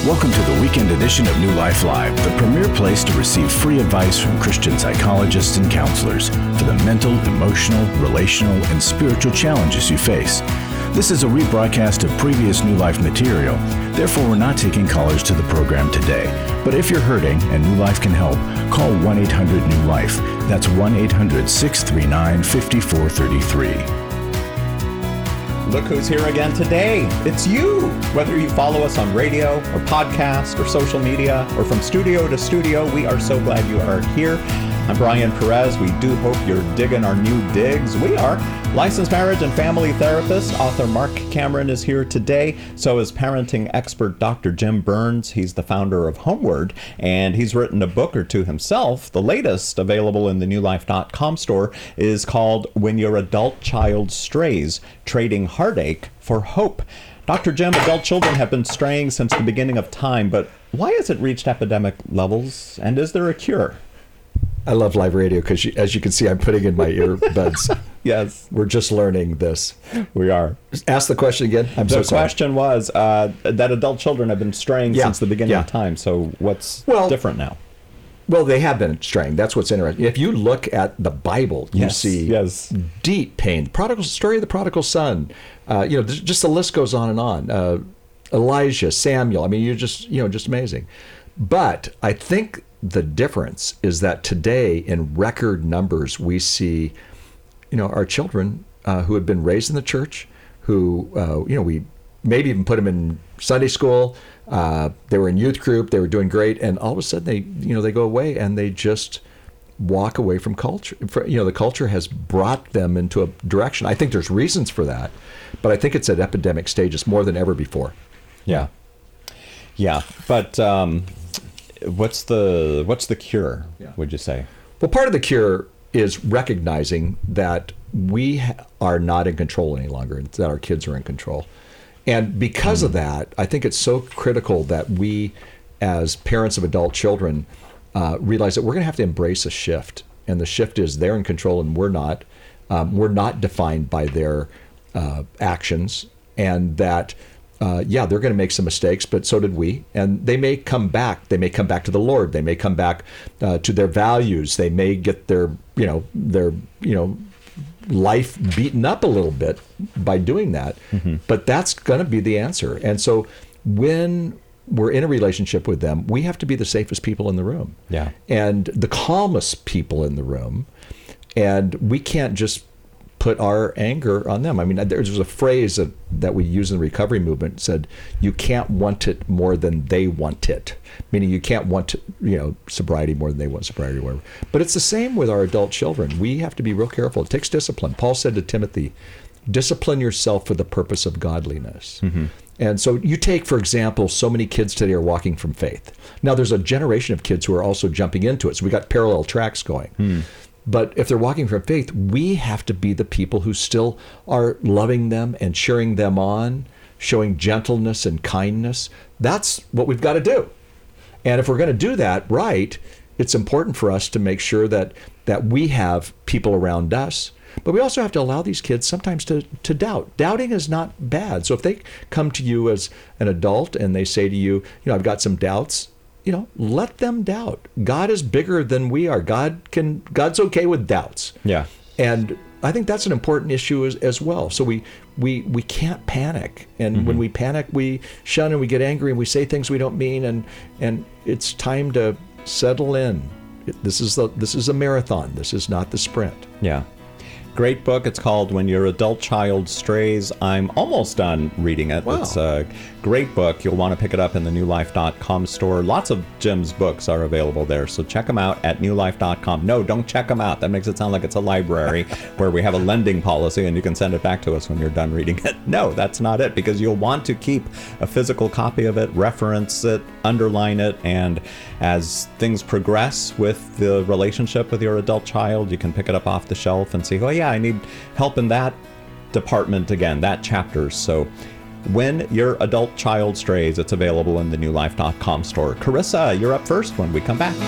Welcome to the weekend edition of New Life Live, the premier place to receive free advice from Christian psychologists and counselors for the mental, emotional, relational, and spiritual challenges you face. This is a rebroadcast of previous New Life material. Therefore, we're not taking callers to the program today. But if you're hurting and New Life can help, call 1-800-NEW-LIFE. That's 1-800-639-5433. Look who's here again today. It's you. Whether you follow us on radio or podcast or social media or from studio to studio, we are so glad you are here. I'm Brian Perez. We do hope you're digging our new digs. We are. Licensed marriage and family therapist, author Mark Cameron is here today. So is parenting expert Dr. Jim Burns. He's the founder of Homeward, and he's written a book or two himself. The latest, available in the newlife.com store, is called When Your Adult Child Strays, Trading Heartache for Hope. Dr. Jim, adult children have been straying since the beginning of time, but why has it reached epidemic levels, and is there a cure? I love live radio because, as you can see, I'm putting in my earbuds. Yes. We're just learning this. We are. Ask the question again. I'm so sorry. The question was that adult children have been straying since the beginning of time. So what's different now? Well, they have been straying. That's what's interesting. If you look at the Bible, you see deep pain. Story of the prodigal son. Just the list goes on and on. Elijah, Samuel. I mean, you're just amazing. But I think the difference is that today, in record numbers, we see, our children who have been raised in the church, who, we maybe even put them in Sunday school. They were in youth group. They were doing great. And all of a sudden they go away and they just walk away from culture. The culture has brought them into a direction. I think there's reasons for that, but I think it's at epidemic stages more than ever before. Yeah. Yeah. But, what's the cure, would you say? Well, part of the cure is recognizing that we are not in control any longer, that our kids are in control. And because of that, I think it's so critical that we, as parents of adult children, realize that we're going to have to embrace a shift. And the shift is they're in control and we're not. We're not defined by their actions, and that they're going to make some mistakes, but so did we. And they may come back. They may come back to the Lord. They may come back to their values. They may get their life beaten up a little bit by doing that. Mm-hmm. But that's going to be the answer. And so when we're in a relationship with them, we have to be the safest people in the room. Yeah. And the calmest people in the room. And we can't just put our anger on them. I mean, there's a phrase that we use in the recovery movement, said, you can't want it more than they want it. Meaning you can't want sobriety more than they want sobriety or whatever. But it's the same with our adult children. We have to be real careful. It takes discipline. Paul said to Timothy, discipline yourself for the purpose of godliness. Mm-hmm. And so you take, for example, so many kids today are walking from faith. Now there's a generation of kids who are also jumping into it. So we got parallel tracks going. But if they're walking from faith, we have to be the people who still are loving them and cheering them on, showing gentleness and kindness. That's what we've got to do. And if we're going to do that right, it's important for us to make sure that we have people around us. But we also have to allow these kids sometimes to doubt. Doubting is not bad. So if they come to you as an adult and they say to you, I've got some doubts, let them doubt. God is bigger than we are. God's okay with doubts. Yeah. And I think that's an important issue as well. So we can't panic. And when we panic, we shun and we get angry and we say things we don't mean. And it's time to settle in. This is a marathon. This is not the sprint. Yeah. Great book. It's called When Your Adult Child Strays. I'm almost done reading it. Wow. It's a great book. You'll want to pick it up in the newlife.com store. Lots of Jim's books are available there, so check them out at newlife.com. No, don't check them out. That makes it sound like it's a library where we have a lending policy and you can send it back to us when you're done reading it. No, that's not it, because you'll want to keep a physical copy of it, reference it, underline it, and as things progress with the relationship with your adult child, you can pick it up off the shelf and see, oh yeah, I need help in that department again, that chapter. So When Your Adult Child Strays, it's available in the newlife.com store. Carissa, you're up first when we come back.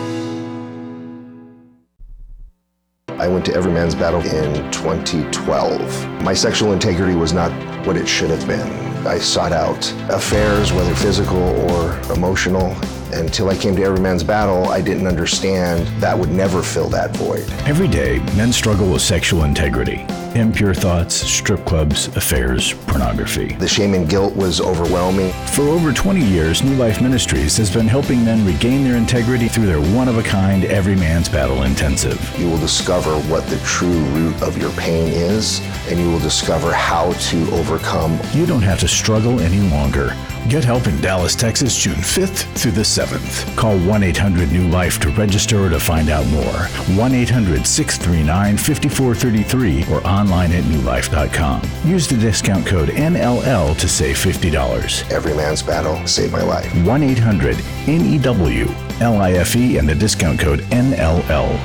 I went to Every Man's Battle in 2012. My sexual integrity was not what it should have been. I sought out affairs, whether physical or emotional. Until I came to Every Man's Battle, I didn't understand that would never fill that void. Every day, men struggle with sexual integrity, impure thoughts, strip clubs, affairs, pornography. The shame and guilt was overwhelming. For over 20 years, New Life Ministries has been helping men regain their integrity through their one-of-a-kind Every Man's Battle Intensive. You will discover what the true root of your pain is, and you will discover how to overcome. You don't have to struggle any longer. Get help in Dallas, Texas, June 5th through the 7th. Call 1-800-NEW-LIFE to register or to find out more. 1-800-639-5433 or online at newlife.com. Use the discount code NLL to save $50. Every Man's Battle saved my life. 1-800-NEW-LIFE and the discount code NLL.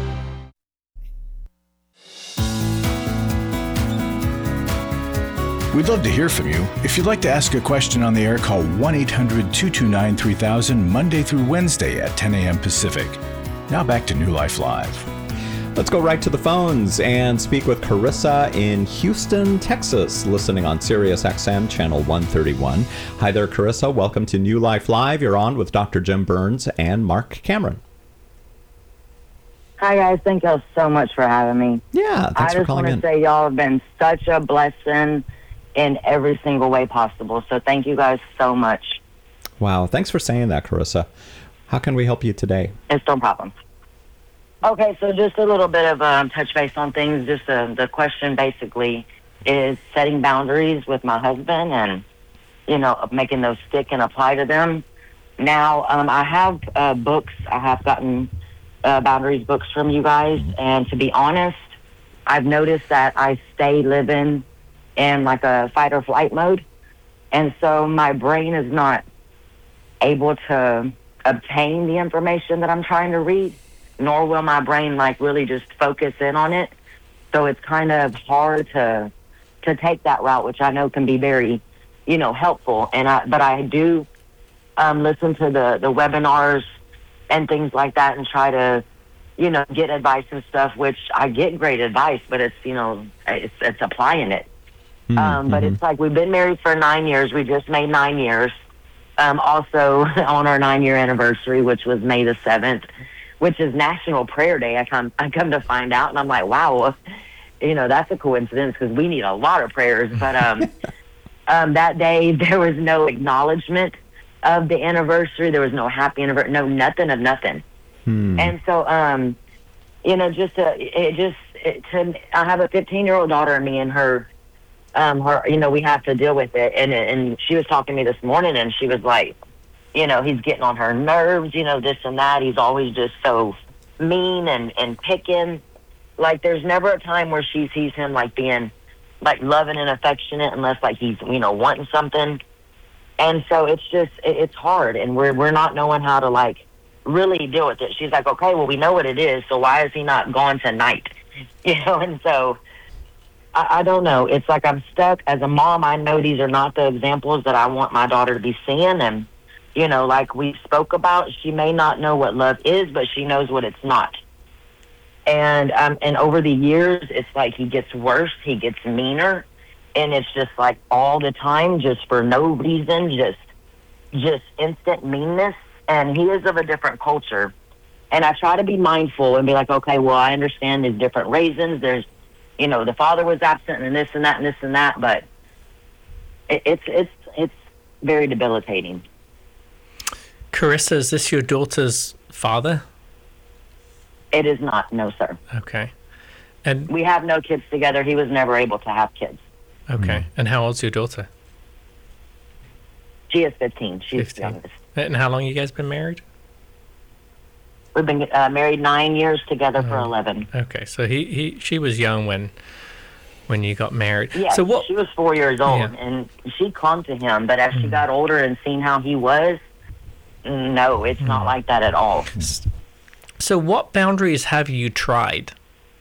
We'd love to hear from you. If you'd like to ask a question on the air, call 1-800-229-3000 Monday through Wednesday at 10 a.m. Pacific. Now back to New Life Live. Let's go right to the phones and speak with Carissa in Houston, Texas, listening on Sirius XM channel 131. Hi there, Carissa. Welcome to New Life Live. You're on with Dr. Jim Burns and Mark Cameron. Hi, guys. Thank y'all so much for having me. Yeah, thanks for calling in. I just want to say y'all have been such a blessing in every single way possible. So thank you guys so much. Wow. Thanks for saying that, Carissa. How can we help you today? It's no problem. Okay, so just a little bit of touch base on things. Just the question basically is setting boundaries with my husband and, you know, making those stick and apply to them. Now, I have books. I have gotten boundaries books from you guys. And to be honest, I've noticed that I stay living in like a fight or flight mode. And so my brain is not able to obtain the information that I'm trying to read, nor will my brain like really just focus in on it. So it's kind of hard to take that route, which I know can be very, you know, helpful. But I do listen to the webinars and things like that and try to, you know, get advice and stuff, which I get great advice, but it's, you know, it's applying it. But it's like we've been married for 9 years. We just made 9 years. Also on our 9-year anniversary, which was May the 7th, which is National Prayer Day. I come to find out, and I'm like, wow, you know, that's a coincidence because we need a lot of prayers. But that day there was no acknowledgement of the anniversary. There was no happy anniversary, no nothing of nothing. And so, you know, I have a 15-year-old daughter, and me and her, you know, we have to deal with it. And she was talking to me this morning, and she was like, you know, he's getting on her nerves, you know, this and that. He's always just so mean and picking. Like, there's never a time where she sees him, like, being, like, loving and affectionate unless, like, he's, you know, wanting something. And so it's just, it's hard. And we're not knowing how to, like, really deal with it. She's like, okay, well, we know what it is, so why is he not gone tonight? You know, and so I don't know. It's like I'm stuck. As a mom, I know these are not the examples that I want my daughter to be seeing. And, you know, like we spoke about, she may not know what love is, but she knows what it's not. And over the years, it's like he gets worse. He gets meaner. And it's just like all the time, just for no reason, just instant meanness. And he is of a different culture. And I try to be mindful and be like, okay, well, I understand there's different reasons. There's, you know, the father was absent and this and that and this and that, but it's very debilitating. Carissa, is this your daughter's father? It is not, no, sir. Okay. And we have no kids together. He was never able to have kids. Okay. And how old's your daughter? She is 15. She's 15. the youngest. And how long you guys been married? We've been married 9 years, together for 11. Okay, so she was young when you got married. Yeah, so what, she was 4 years old, Yeah. and she clung to him. But as she got older and seen how he was, no, it's not like that at all. So what boundaries have you tried?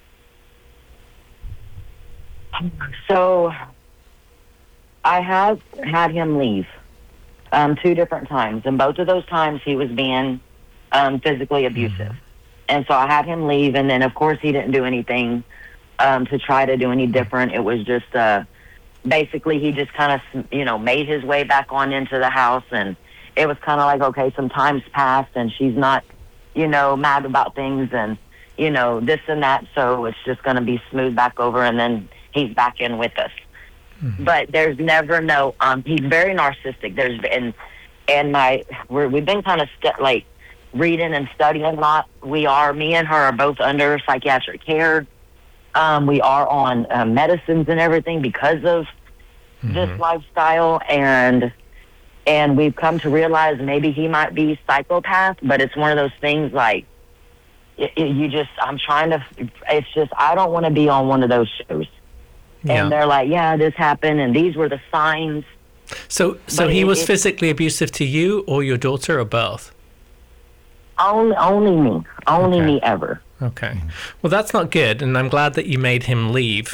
So I have had him leave 2 different times, and both of those times he was being physically abusive. And so I had him leave, and then of course he didn't do anything to try to do any different. It was just basically he just kind of, made his way back on into the house. And it was kind of like, okay, some time's passed and she's not, mad about things and, this and that. So it's just going to be smoothed back over, and then he's back in with us. Mm-hmm. But there's never he's very narcissistic. We've been kind of reading and studying a lot. Me and her are both under psychiatric care. We are on medicines and everything because of this lifestyle, and we've come to realize maybe he might be psychopath, but it's one of those things like, I don't want to be on one of those shows. Yeah. And they're like, yeah, this happened, and these were the signs. So he was physically abusive to you or your daughter, or both? Only me. Only me ever. Okay. Well, that's not good, and I'm glad that you made him leave.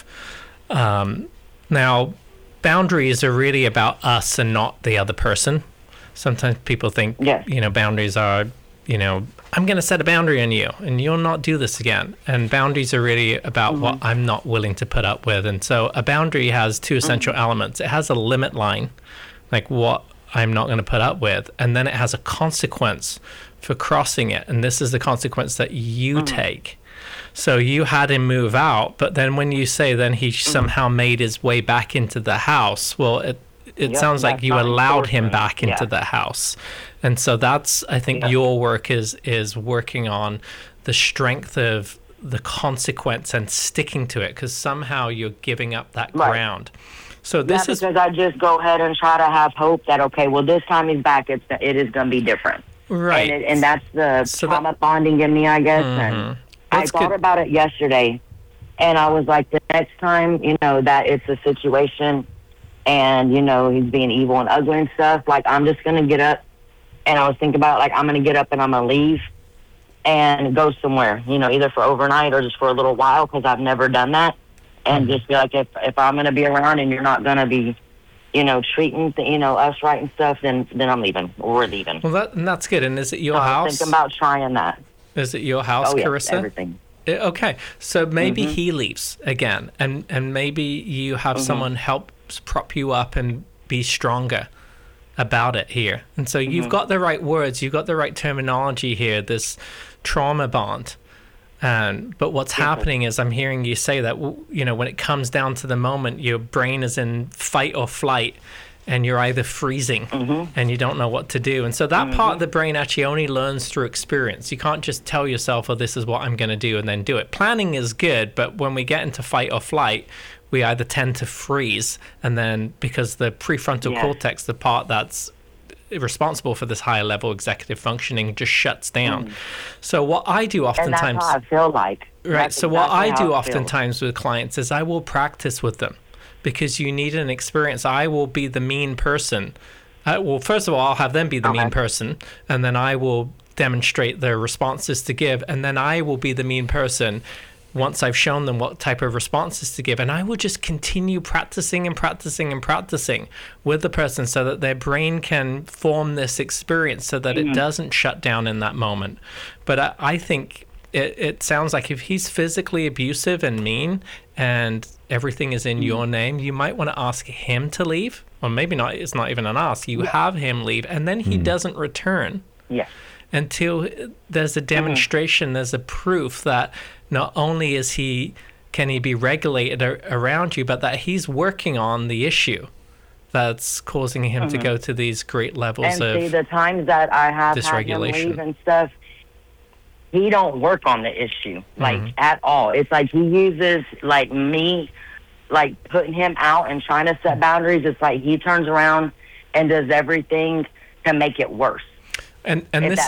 Now, boundaries are really about us and not the other person. Sometimes people think, boundaries are, I'm going to set a boundary on you, and you'll not do this again. And boundaries are really about what I'm not willing to put up with. And so a boundary has two essential elements. It has a limit line, like what I'm not going to put up with, and then it has a consequence for crossing it, and this is the consequence that you take. So you had him move out, but then when you say then he somehow made his way back into the house, well, it sounds like you allowed him back into the house. And so that's, I think, your work is working on the strength of the consequence and sticking to it, because somehow you're giving up that ground. So this is because I just go ahead and try to have hope that, okay, well, this time he's back, it is going to be different. Right. And that's the trauma bonding in me, I guess. And I thought about it yesterday, and I was like, the next time, that it's a situation and, he's being evil and ugly and stuff, like, I'm just going to get up. And I was thinking about, like, I'm going to get up and I'm going to leave and go somewhere, either for overnight or just for a little while, because I've never done that. And just be like, if I'm going to be around and you're not going to be, treating, us right and stuff, then I'm leaving, or we're leaving. Well, that's good. And is it your house? I was thinking about trying that. Is it your house, Carissa? Everything. Okay. So maybe he leaves again, and maybe you have someone help prop you up and be stronger about it here. And so you've got the right words, you've got the right terminology here, this trauma bond. But what's happening is I'm hearing you say that, when it comes down to the moment, your brain is in fight or flight, and you're either freezing and you don't know what to do. And so that part of the brain actually only learns through experience. You can't just tell yourself, oh, this is what I'm going to do, and then do it. Planning is good, but when we get into fight or flight, we either tend to freeze, and then because the prefrontal cortex, the part that's responsible for this higher level executive functioning, just shuts down. So what I do oftentimes, and that's how I feel like. Right. So what I do oftentimes with clients is I will practice with them, because you need an experience. I will be the mean person. Well, first of all, I'll have them be the mean person, and then I will demonstrate their responses to give, and then I will be the mean person once I've shown them what type of responses to give. And I will just continue practicing and practicing and practicing with the person so that their brain can form this experience so that it doesn't shut down in that moment. But I think it sounds like if he's physically abusive and mean and everything is in your name, you might want to ask him to leave. Or maybe not, it's not even an ask. You have him leave, and then he doesn't return. Yeah. Until there's a demonstration, there's a proof that not only can he be regulated around you, but that he's working on the issue that's causing him to go to these great levels of see, the times that I have had him leave and stuff, he don't work on the issue, like, at all. It's like he uses, like, me, like, putting him out and trying to set boundaries. It's like he turns around and does everything to make it worse. And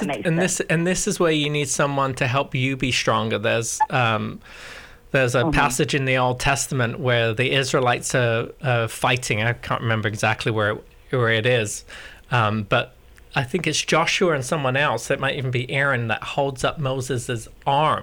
this is where you need someone to help you be stronger. There's a passage in the Old Testament where the Israelites are fighting. I can't remember exactly where it is, but I think it's Joshua and someone else. It might even be Aaron that holds up Moses' arms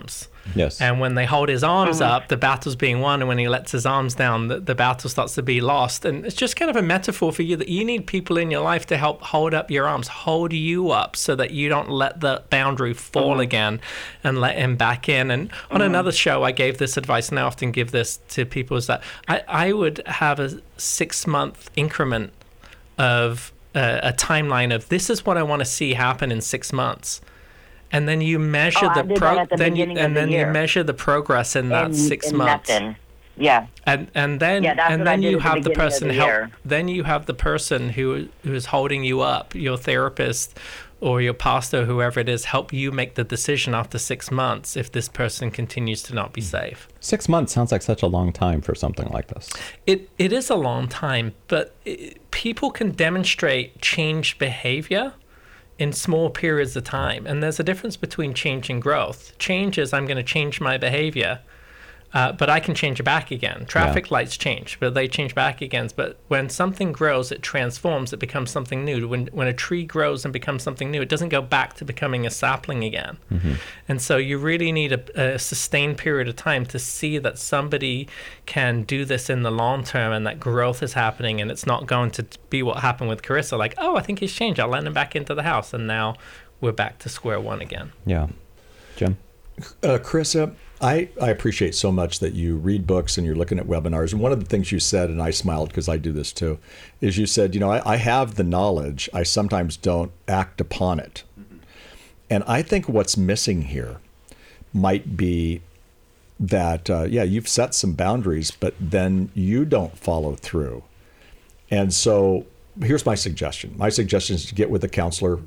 Yes. And when they hold his arms up, the battle's being won. And when he lets his arms down, the battle starts to be lost. And it's just kind of a metaphor for you that you need people in your life to help hold up your arms, hold you up so that you don't let the boundary fall again and let him back in. And on another show, I gave this advice, and I often give this to people, is that I would have a 6-month increment of a timeline of this is what I want to see happen in 6 months. And then you measure you measure the progress in that 6 months. Nothing. Yeah. And then you have the person help. Then you have the person who is holding you up, your therapist or your pastor, whoever it is, help you make the decision after 6 months if this person continues to not be safe. 6 months sounds like such a long time for something like this. It is a long time, but people can demonstrate changed behavior in small periods of time. And there's a difference between change and growth. Change is I'm going to change my behavior, but I can change it back again. Traffic lights change, but they change back again. But when something grows, it transforms, it becomes something new. When a tree grows and becomes something new, it doesn't go back to becoming a sapling again. And so you really need a sustained period of time to see that somebody can do this in the long term and that growth is happening, and it's not going to be what happened with Carissa, like, oh, I think he's changed, I'll let him back into the house, and now we're back to square one again. Yeah. Jim? Carissa, I appreciate so much that you read books and you're looking at webinars. And one of the things you said, and I smiled because I do this too, is you said, I have the knowledge, I sometimes don't act upon it. And I think what's missing here might be that, you've set some boundaries, but then you don't follow through. And so here's my suggestion. My suggestion is to get with a counselor.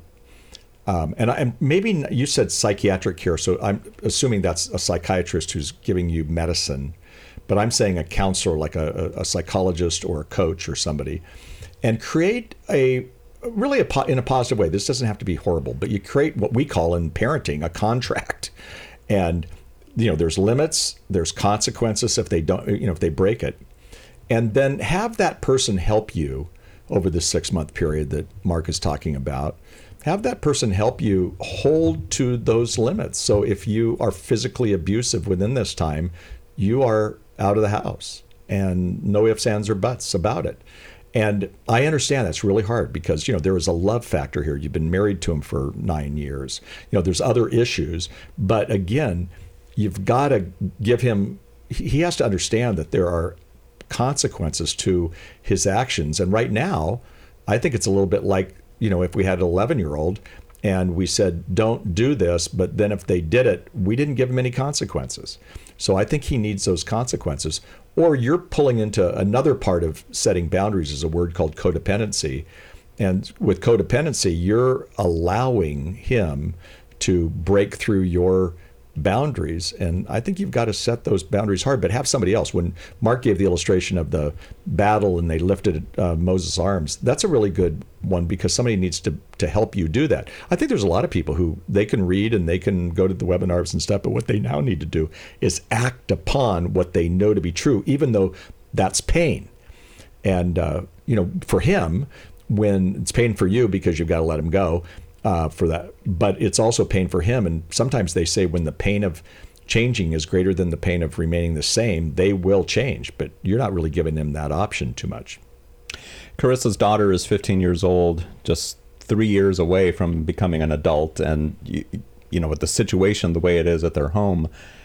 And maybe you said psychiatric care, so I'm assuming that's a psychiatrist who's giving you medicine, but I'm saying a counselor, like a psychologist or a coach or somebody, and create in a positive way. This doesn't have to be horrible, but you create what we call in parenting a contract, and there's limits, there's consequences if they don't, if they break it, and then have that person help you over the 6-month period that Mark is talking about. Have that person help you hold to those limits. So if you are physically abusive within this time, you are out of the house and no ifs, ands, or buts about it. And I understand that's really hard because, there is a love factor here. You've been married to him for 9 years. There's other issues. But again, you've got to give him, he has to understand that there are consequences to his actions. And right now, I think it's a little bit like, if we had an 11-year-old and we said, don't do this, but then if they did it, we didn't give him any consequences. So I think he needs those consequences. Or you're pulling into another part of setting boundaries is a word called codependency. And with codependency, you're allowing him to break through your boundaries. And I think you've got to set those boundaries hard, but have somebody else. When Mark gave the illustration of the battle and they lifted Moses' arms, that's a really good one because somebody needs to help you do that. I think there's a lot of people who they can read and they can go to the webinars and stuff, but what they now need to do is act upon what they know to be true, even though that's pain. And, for him, when it's pain for you because you've got to let him go, for that, but it's also pain for him. And sometimes they say when the pain of changing is greater than the pain of remaining the same, they will change, but you're not really giving them that option too much. Carissa's daughter is 15 years old, just 3 years away from becoming an adult. And, with the situation, the way it is at their home,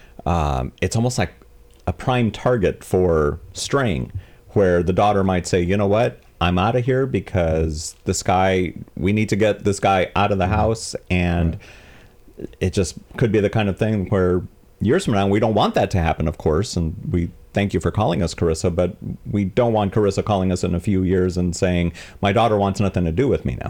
it's almost like a prime target for straying, where the daughter might say, you know what? I'm out of here because we need to get this guy out of the house. And it just could be the kind of thing where years from now, we don't want that to happen, of course. And we thank you for calling us, Carissa, but we don't want Carissa calling us in a few years and saying, my daughter wants nothing to do with me now.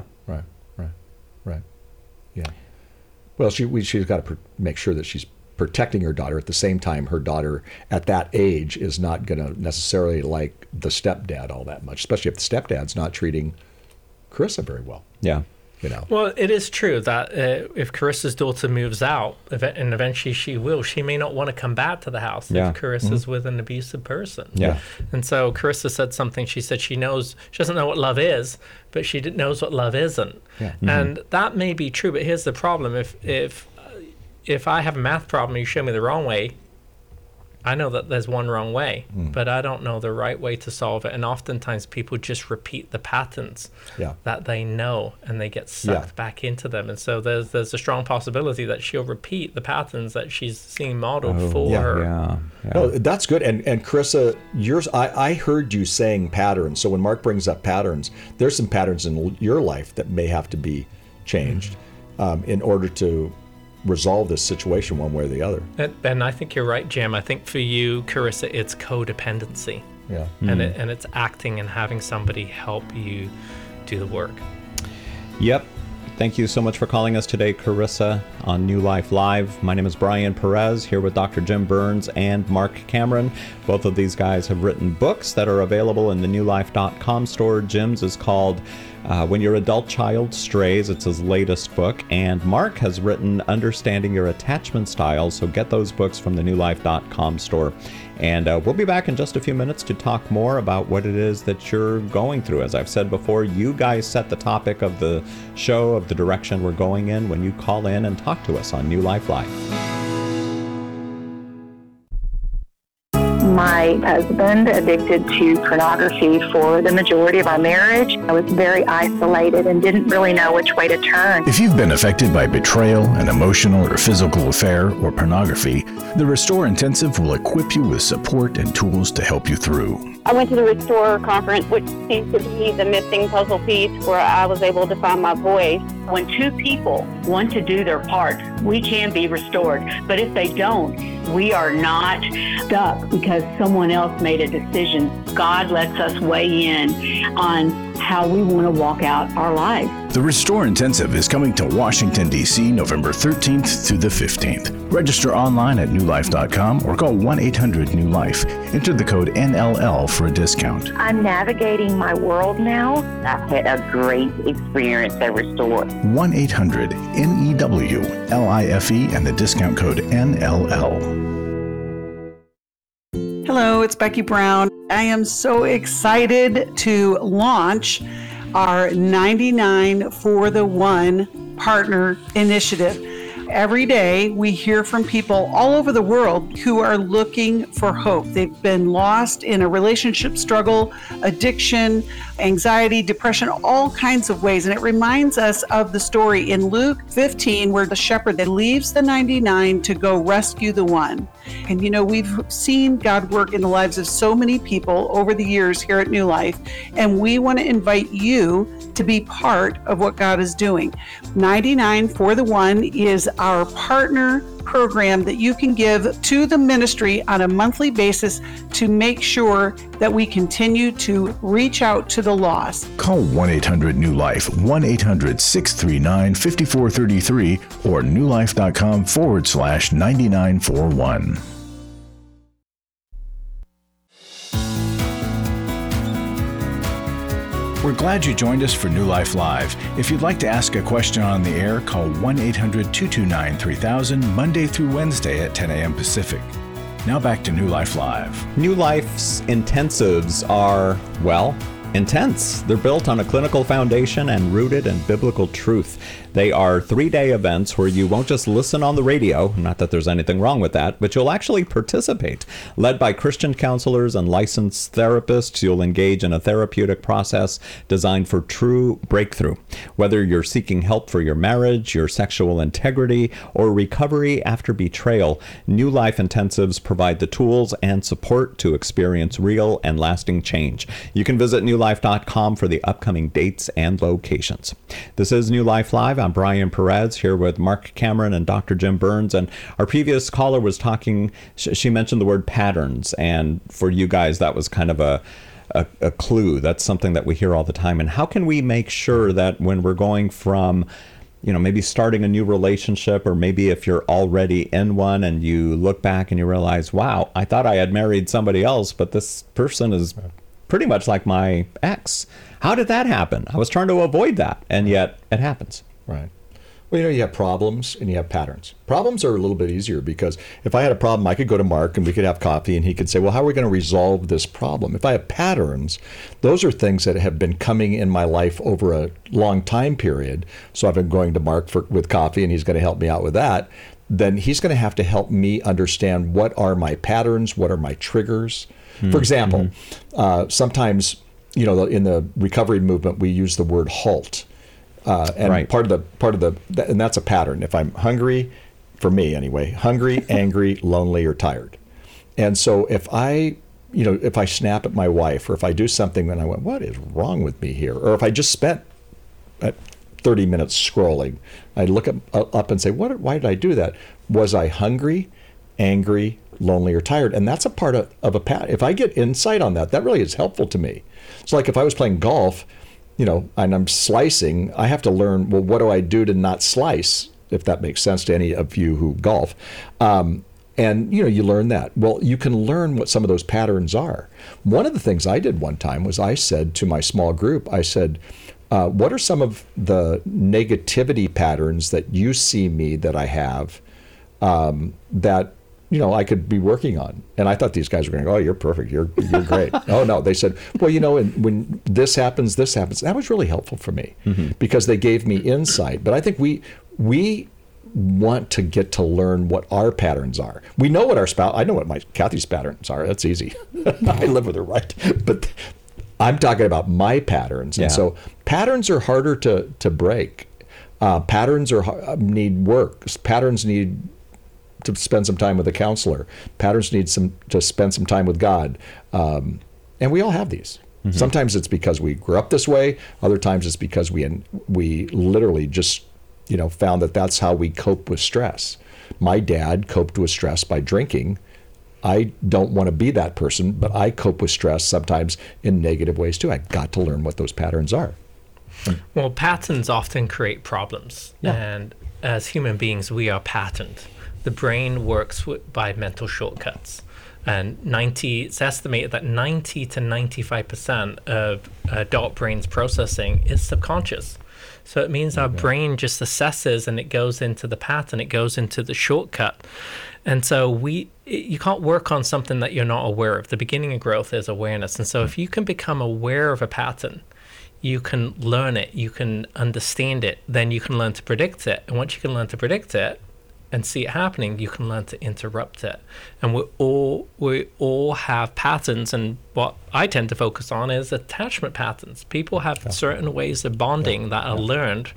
Right. Yeah. Well, she's got to make sure that she's protecting her daughter. At the same time, her daughter at that age is not going to necessarily like the stepdad all that much, especially if the stepdad's not treating Carissa very well. Yeah. Well, it is true that if Carissa's daughter moves out, and eventually she will, she may not want to come back to the house if Carissa's with an abusive person. Yeah. And so Carissa said something. She said she doesn't know what love is, but she knows what love isn't. Yeah. And that may be true, but here's the problem. If if I have a math problem and you show me the wrong way, I know that there's one wrong way, but I don't know the right way to solve it. And oftentimes people just repeat the patterns that they know, and they get sucked back into them. And so there's a strong possibility that she'll repeat the patterns that she's seeing modeled for her. Yeah. No, that's good. And Carissa, I heard you saying patterns. So when Mark brings up patterns, there's some patterns in your life that may have to be changed in order to resolve this situation one way or the other. And I think you're right, Jim. I think for you, Carissa, it's codependency. Yeah. And it's acting and having somebody help you do the work. Yep. Thank you so much for calling us today, Carissa, on New Life Live. My name is Brian Perez, here with Dr. Jim Burns and Mark Cameron. Both of these guys have written books that are available in the newlife.com store. Jim's is called When Your Adult Child Strays. It's his latest book. And Mark has written Understanding Your Attachment Styles. So get those books from the newlife.com store. And we'll be back in just a few minutes to talk more about what it is that you're going through. As I've said before, you guys set the topic of the show, of the direction we're going in, when you call in and talk to us on New Life Live. My husband addicted to pornography for the majority of our marriage. I was very isolated and didn't really know which way to turn. If you've been affected by betrayal, an emotional or physical affair, or pornography, the Restore Intensive will equip you with support and tools to help you through. I went to the Restore conference, which seems to be the missing puzzle piece where I was able to find my voice. When two people want to do their part, we can be restored. But if they don't, we are not stuck because someone else made a decision. God lets us weigh in on how we want to walk out our lives. The Restore Intensive is coming to Washington, D.C. November 13th through the 15th. Register online at newlife.com or call 1-800-NEW-LIFE. Enter the code NLL for a discount. I'm navigating my world now. I've had a great experience at Restore. 1-800-NEWLIFE and the discount code NLL. Hello, it's Becky Brown. I am so excited to launch our 99 for the One Partner Initiative. Every day we hear from people all over the world who are looking for hope. They've been lost in a relationship struggle, addiction, anxiety, depression, all kinds of ways. And it reminds us of the story in Luke 15 where the shepherd that leaves the 99 to go rescue the one. And you know, we've seen God work in the lives of so many people over the years here at New Life, and we want to invite you to be part of what God is doing. 99 for the One is our partner program that you can give to the ministry on a monthly basis to make sure that we continue to reach out to the lost. Call 1-800-NEW-LIFE, 1-800-639-5433 or newlife.com/9941. We're glad you joined us for New Life Live. If you'd like to ask a question on the air, call 1-800-229-3000 Monday through Wednesday at 10 a.m. Pacific. Now back to New Life Live. New Life's intensives are, well, intense. They're built on a clinical foundation and rooted in biblical truth. They are 3-day events where you won't just listen on the radio, not that there's anything wrong with that, but you'll actually participate. Led by Christian counselors and licensed therapists, you'll engage in a therapeutic process designed for true breakthrough. Whether you're seeking help for your marriage, your sexual integrity, or recovery after betrayal, New Life Intensives provide the tools and support to experience real and lasting change. You can visit newlife.com for the upcoming dates and locations. This is New Life Live. I'm Brian Perez here with Mark Cameron and Dr. Jim Burns. And our previous caller was talking, she mentioned the word patterns. And for you guys, that was kind of a clue. That's something that we hear all the time. And how can we make sure that when we're going from, you know, maybe starting a new relationship, or maybe if you're already in one and you look back and you realize, wow, I thought I had married somebody else, but this person is pretty much like my ex. How did that happen? I was trying to avoid that, and yet it happens. Right. Well, you know, you have problems and you have patterns. Problems are a little bit easier because if I had a problem, I could go to Mark and we could have coffee and he could say, well, how are we going to resolve this problem? If I have patterns, those are things that have been coming in my life over a long time period. So I've been going to Mark with coffee and he's going to help me out with that. then he's going to have to help me understand what are my patterns, what are my triggers. For example, sometimes, in the recovery movement, we use the word halt. And part of the, and that's a pattern. If I'm hungry, for me anyway, hungry, angry, lonely, or tired. And so if I snap at my wife, or if I do something and I went, what is wrong with me here? Or if I just spent 30 minutes scrolling, I look up and say, why did I do that? Was I hungry, angry, lonely, or tired? And that's a part of a pattern. If I get insight on that, that really is helpful to me. It's like if I was playing golf, and I'm slicing, I have to learn, well, what do I do to not slice, if that makes sense to any of you who golf. And, you learn that. Well, you can learn what some of those patterns are. One of the things I did one time was I said to my small group, I said, what are some of the negativity patterns that you see me that I have that, I could be working on? And I thought these guys were going to go, oh, you're perfect. You're great. Oh, no. They said, well, when this happens. That was really helpful for me because they gave me insight. But I think we want to get to learn what our patterns are. We know what I know what Kathy's patterns are. That's easy. I live with her, right? But I'm talking about my patterns. And so patterns are harder to break. Patterns need work. Patterns need to spend some time with a counselor. Patterns need to spend some time with God. And we all have these. Sometimes it's because we grew up this way. Other times it's because we literally just found that that's how we cope with stress. My dad coped with stress by drinking. I don't want to be that person, but I cope with stress sometimes in negative ways too. I got to learn what those patterns are. Well, patterns often create problems. Yeah. And as human beings, we are patterned. The brain works by mental shortcuts. And it's estimated that 90 to 95% of adult brain's processing is subconscious. So it means our brain just assesses and it goes into the pattern, it goes into the shortcut. And so you can't work on something that you're not aware of. The beginning of growth is awareness. And so if you can become aware of a pattern, you can learn it, you can understand it, then you can learn to predict it. And once you can learn to predict it and see it happening, you can learn to interrupt it. And we all have patterns, and what I tend to focus on is attachment patterns. People have certain ways of bonding that are learned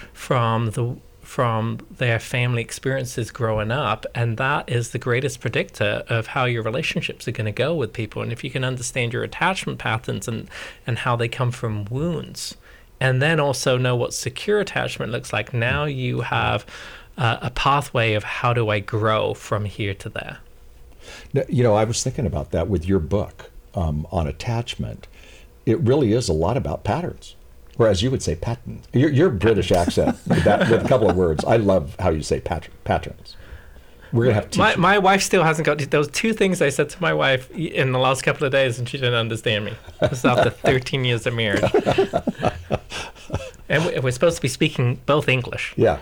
from their family experiences growing up, and that is the greatest predictor of how your relationships are going to go with people. And if you can understand your attachment patterns and how they come from wounds, and then also know what secure attachment looks like, now you have a pathway of how do I grow from here to there. I was thinking about that with your book on attachment. It really is a lot about patterns, or as you would say, patterns. Your British accent with a couple of words. I love how you say patterns. We're gonna have my wife still hasn't got those two things I said to my wife in the last couple of days, and she didn't understand me. This is after 13 years of marriage, and we're supposed to be speaking both English. Yeah.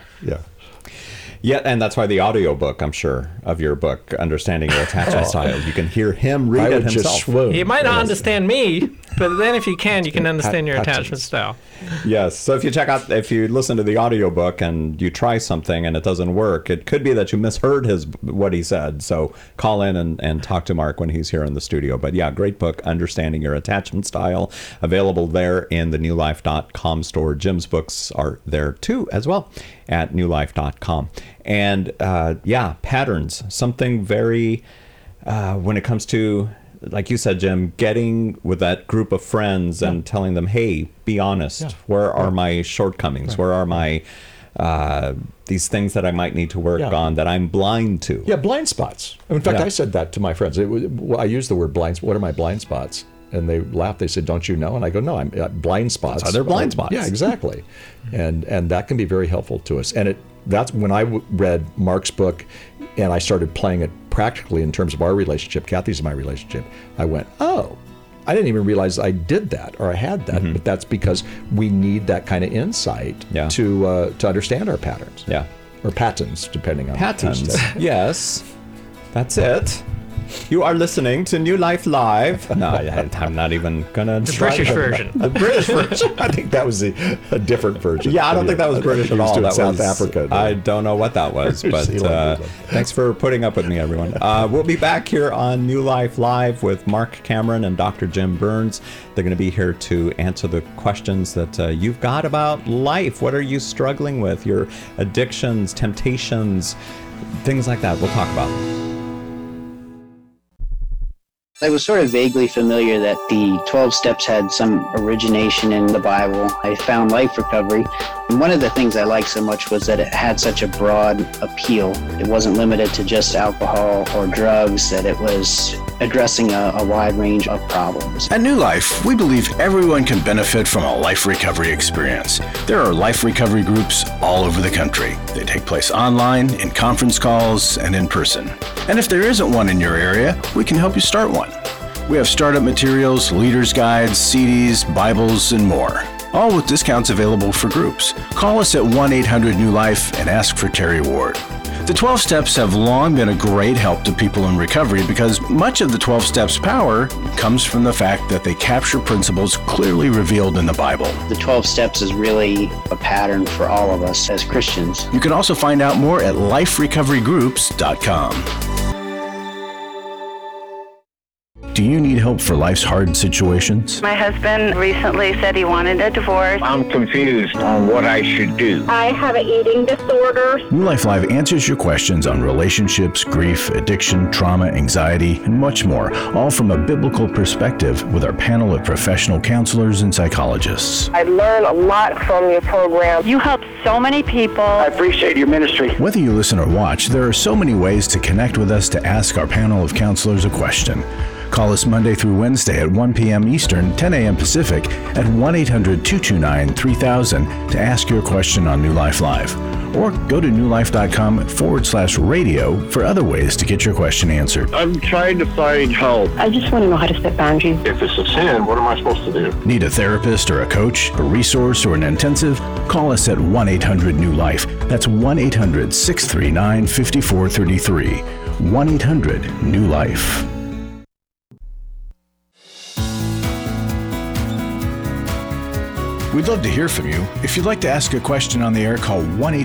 Yeah, and that's why the audiobook, I'm sure, of your book, Understanding Your Attachment Style, you can hear him read it himself. He might not understand me, but then if you can understand your attachment style. Yes. So if you listen to the audiobook and you try something and it doesn't work, it could be that you misheard what he said. So call in and talk to Mark when he's here in the studio. But yeah, great book, Understanding Your Attachment Style, available there in the newlife.com store. Jim's books are there too as well at newlife.com. And patterns, something very, when it comes to, like you said, Jim, getting with that group of friends and telling them, hey, be honest. Yeah. Where are my shortcomings? Right. Where are my these things that I might need to work on that I'm blind to? Yeah, blind spots. In fact, I said that to my friends. I used the word blind. What are my blind spots? And they laughed. They said, don't you know? And I go, no, I'm blind spots. They're blind spots. Yeah, exactly. and that can be very helpful to us. And that's when I read Mark's book and I started playing it practically in terms of our relationship, Kathy's and my relationship. I went, oh, I didn't even realize I did that or I had that. But that's because we need that kind of insight to understand our patterns. Yeah. Or patterns, depending on patterns. Yes. That's it. You are listening to New Life Live. No, I'm not even gonna. The British version. The British version. I think that was a different version. Yeah, I don't think that was British at all. That was South Africa. I don't know what that was, but thanks for putting up with me, everyone. We'll be back here on New Life Live with Mark Cameron and Dr. Jim Burns. They're going to be here to answer the questions that you've got about life. What are you struggling with? Your addictions, temptations, things like that. We'll talk about them. I was sort of vaguely familiar that the 12 steps had some origination in the Bible. I found Life Recovery. And one of the things I liked so much was that it had such a broad appeal. It wasn't limited to just alcohol or drugs, that it was addressing a wide range of problems. At New Life, we believe everyone can benefit from a life recovery experience. There are life recovery groups all over the country. They take place online, in conference calls, and in person. And if there isn't one in your area, we can help you start one. We have startup materials, leaders' guides, CDs, Bibles, and more. All with discounts available for groups. Call us at 1-800-NEW-LIFE and ask for Terry Ward. The 12 Steps have long been a great help to people in recovery because much of the 12 Steps' power comes from the fact that they capture principles clearly revealed in the Bible. The 12 Steps is really a pattern for all of us as Christians. You can also find out more at liferecoverygroups.com. Do you need help for life's hard situations? My husband recently said he wanted a divorce. I'm confused on what I should do. I have an eating disorder. New Life Live answers your questions on relationships, grief, addiction, trauma, anxiety, and much more, all from a biblical perspective with our panel of professional counselors and psychologists. I learn a lot from your program. You help so many people. I appreciate your ministry. Whether you listen or watch, there are so many ways to connect with us to ask our panel of counselors a question. Call us Monday through Wednesday at 1 p.m. Eastern, 10 a.m. Pacific at 1-800-229-3000 to ask your question on New Life Live. Or go to newlife.com/radio for other ways to get your question answered. I'm trying to find help. I just want to know how to set boundaries. If it's a sin, what am I supposed to do? Need a therapist or a coach, a resource, or an intensive? Call us at 1-800-NEW-LIFE. That's 1-800-639-5433. 1-800-NEW-LIFE. We'd love to hear from you. If you'd like to ask a question on the air, call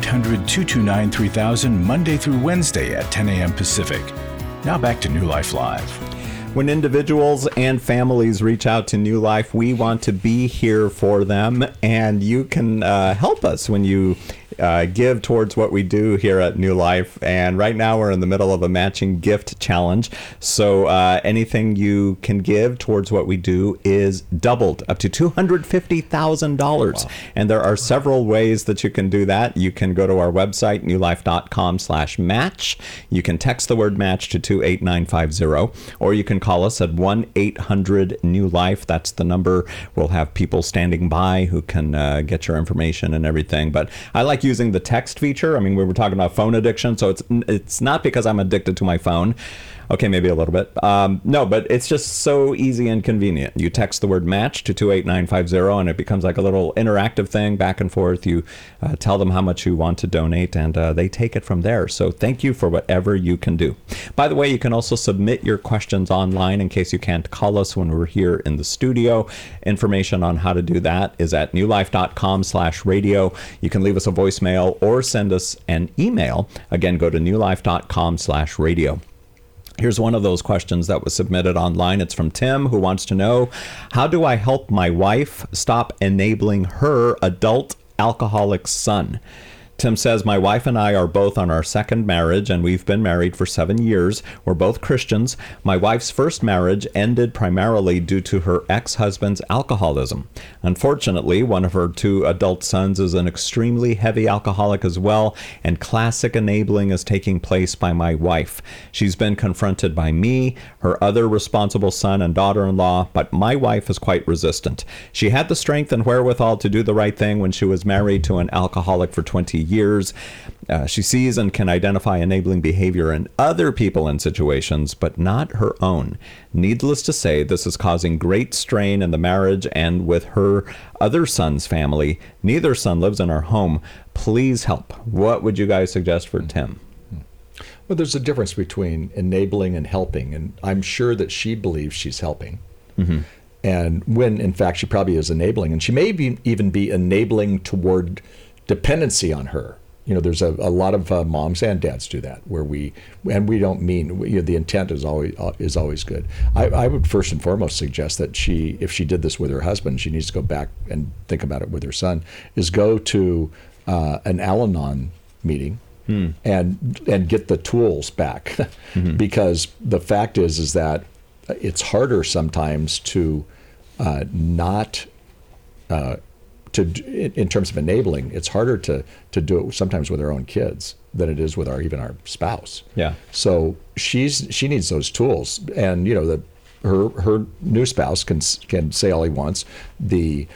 1-800-229-3000 Monday through Wednesday at 10 a.m. Pacific. Now back to New Life Live. When individuals and families reach out to New Life, we want to be here for them, and you can help us when you give towards what we do here at New Life. And right now we're in the middle of a matching gift challenge. So anything you can give towards what we do is doubled up to $250,000. Wow. And there are several ways that you can do that. You can go to our website, newlife.com/match. You can text the word match to 28950, or you can call us at 1-800-NEW-LIFE. That's the number. We'll have people standing by who can get your information and everything. But I like using the text feature. I mean, we were talking about phone addiction, so it's not because I'm addicted to my phone. Okay, maybe a little bit. No, but it's just so easy and convenient. You text the word match to 28950, and it becomes like a little interactive thing back and forth. You tell them how much you want to donate, and they take it from there. So thank you for whatever you can do. By the way, you can also submit your questions online in case you can't call us when we're here in the studio. Information on how to do that is at newlife.com/radio. You can leave us a voicemail or send us an email. Again, go to newlife.com/radio. Here's one of those questions that was submitted online. It's from Tim, who wants to know, how do I help my wife stop enabling her adult alcoholic son? Tim says, my wife and I are both on our second marriage, and we've been married for 7 years. We're both Christians. My wife's first marriage ended primarily due to her ex-husband's alcoholism. Unfortunately, one of her 2 adult sons is an extremely heavy alcoholic as well, and classic enabling is taking place by my wife. She's been confronted by me, her other responsible son and daughter-in-law, but my wife is quite resistant. She had the strength and wherewithal to do the right thing when she was married to an alcoholic for 20 years. She sees and can identify enabling behavior in other people and situations, but not her own. Needless to say, this is causing great strain in the marriage and with her other son's family. Neither son lives in our home. Please help. What would you guys suggest for Tim? Well, there's a difference between enabling and helping, and I'm sure that she believes she's helping. Mm-hmm. And when, in fact, she probably is enabling, and she may even be enabling toward dependency on her. There's a lot of moms and dads do that, where we don't mean, the intent is always good. I would first and foremost suggest that if she did this with her husband, she needs to go back and think about it with her son, is go to an Al-Anon meeting and get the tools back. Mm-hmm. Because the fact is that it's harder sometimes to not in terms of enabling, it's harder to do it sometimes with our own kids than it is with even our spouse. Yeah. So she needs those tools, and her new spouse can say all he wants. The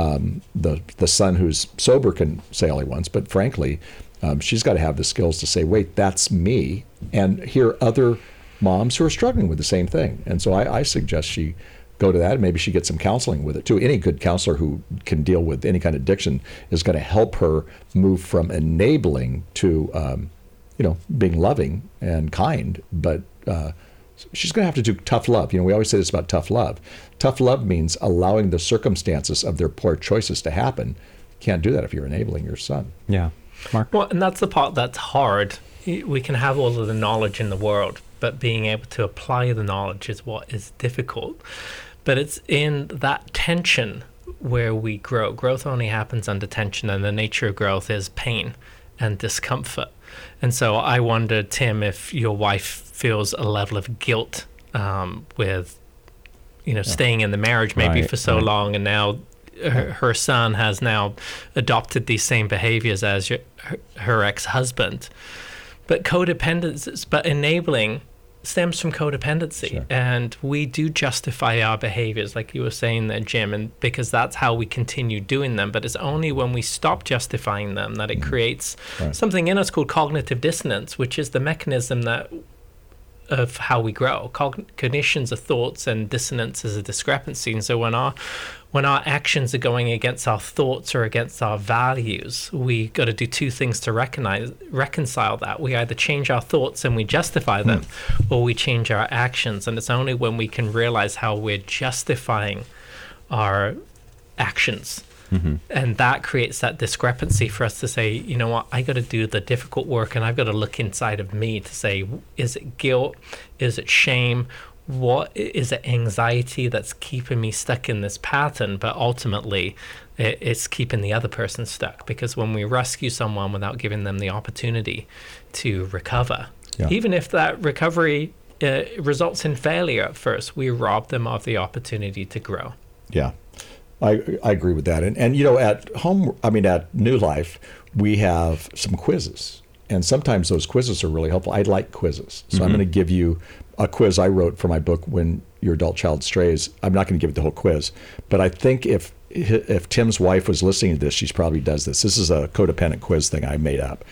son who's sober can say all he wants, but frankly, she's got to have the skills to say, wait, that's me, and hear other moms who are struggling with the same thing. And so I suggest she go to that, and maybe she gets some counseling with it too. Any good counselor who can deal with any kind of addiction is going to help her move from enabling to, being loving and kind. But she's going to have to do tough love. We always say this about tough love. Tough love means allowing the circumstances of their poor choices to happen. You can't do that if you're enabling your son. Yeah. Mark? Well, and that's the part that's hard. We can have all of the knowledge in the world, but being able to apply the knowledge is what is difficult. But it's in that tension where we grow. Growth only happens under tension, and the nature of growth is pain and discomfort. And so I wonder, Tim, if your wife feels a level of guilt with, staying in the marriage maybe for so long, and now her son has now adopted these same behaviors as her ex-husband. But enabling stems from codependency. Sure. And we do justify our behaviors, like you were saying there, Jim, and because that's how we continue doing them. But it's only when we stop justifying them that it creates something in us called cognitive dissonance, which is the mechanism of how we grow. Cognitions are thoughts, and dissonance is a discrepancy. And so when our actions are going against our thoughts or against our values, we got to do two things to reconcile that. We either change our thoughts and we justify them, or we change our actions. And it's only when we can realize how we're justifying our actions. Mm-hmm. And that creates that discrepancy for us to say, you know what, I got to do the difficult work, and I've got to look inside of me to say, is it guilt? Is it shame? What is it, anxiety that's keeping me stuck in this pattern? But ultimately, it's keeping the other person stuck, because when we rescue someone without giving them the opportunity to recover, even if that recovery results in failure at first, we rob them of the opportunity to grow. Yeah. I agree with that. And at home, at New Life, we have some quizzes. And sometimes those quizzes are really helpful. I like quizzes. So I'm going to give you a quiz I wrote for my book, When Your Adult Child Strays. I'm not going to give it the whole quiz. But I think if Tim's wife was listening to this, she probably does this. This is a codependent quiz thing I made up.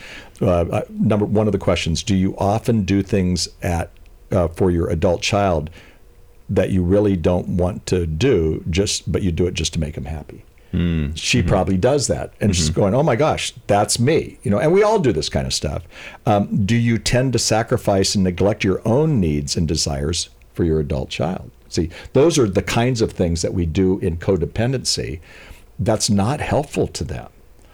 One of the questions, do you often do things for your adult child that you really don't want to do, but you do it just to make them happy? She probably does that, and she's going, oh my gosh, that's me. And we all do this kind of stuff. Do you tend to sacrifice and neglect your own needs and desires for your adult child? See, those are the kinds of things that we do in codependency that's not helpful to them.